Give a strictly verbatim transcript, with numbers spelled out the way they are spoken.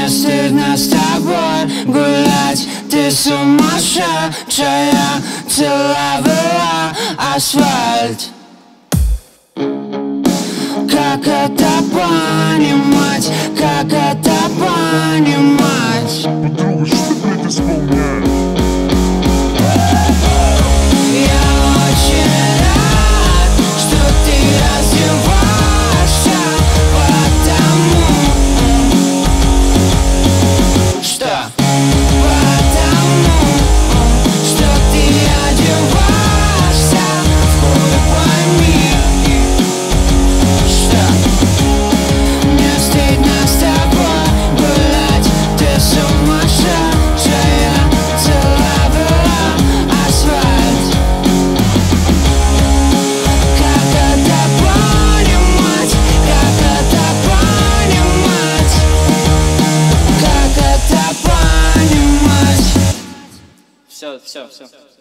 Мне стыдно с тобой гулять, ты сумасшедшая, целовала асфальт. Как это понимать, как это понимать? Подруга, что ты, блядь, исполняешь? Я очень рад, что ты раздеваешься, потому что Потому что ты одеваешься в хуй пойми. Что мне стыдно с тобой гулять, ты сумасшедшая, целовала асфальт. Как это понимать, как это понимать, как это понимать? Все, все, все.